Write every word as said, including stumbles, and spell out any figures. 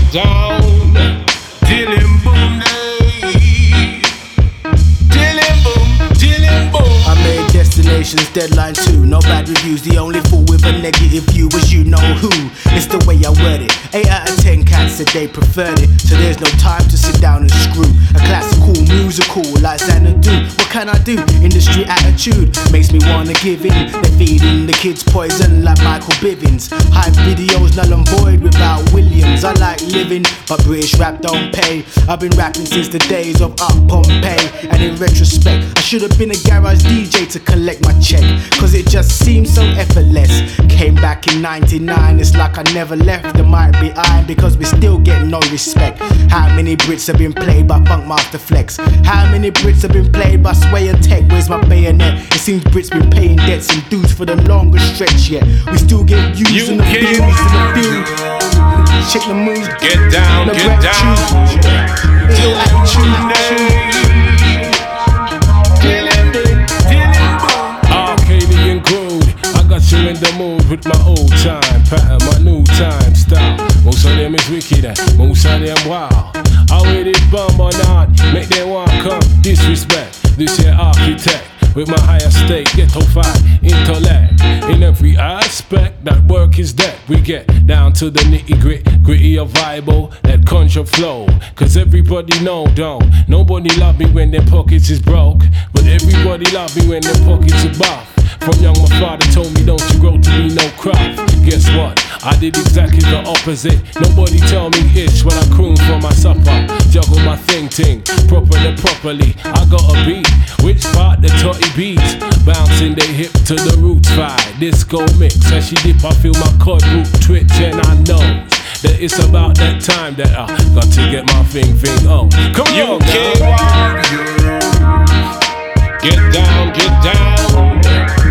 get down. Dealing boom day. Dealing boom, dealing boom. I made Destinations Deadline two. No bad reviews, the only fool with a negative view was you know who. It's the way I word it. eight out of ten cats said they preferred it. So there's no time to sit down and screw. A classical musical like Xanadu. What can I do? Industry attitude makes me wanna give in. They're feeding the kids poison like Michael Bivins. Hype videos null and void without Williams. I like living, but British rap don't pay. I've been rapping since the days of Up Pompeii. And in retrospect, I should have been a garage D J to collect my check, cause it just seems so effortless. Came back in ninety-nine, it's like I never left the mic behind, because we still get no respect. How many Brits have been played by Funkmaster Flex? How many Brits have been played by Sway and Tech? Where's my bayonet? It seems Brits been paying debts and dues for the longest stretch yet. We still get used and abused in the field. Check the mood, get down, get down. Ill attitude. Arcadian groove, I got you in the mood with my old time pattern, my new time style. Most of them is wicked and most of them wild. I with it bum or not, make them want come disrespect. This here architect with my higher stake, ghetto fight, intellect. In every aspect, that work is that. We get down to the nitty grit, gritty of vibe, that conjure flow. Cause everybody know, don't. Nobody love me when their pockets is broke, but everybody love me when their pockets are buff. From young, my father told me, don't you grow to be no craft. Guess what? I did exactly the opposite. Nobody tell me ish when I croon for my supper. Juggle my thing ting, properly, properly. I got a beat. Which part? The totty beats. Bouncing they hip to the roots vibe. Disco mix. As she dip, I feel my chord root twitch, and I know that it's about that time that I got to get my thing thing on. Come you on, can warrior. Get down, get down.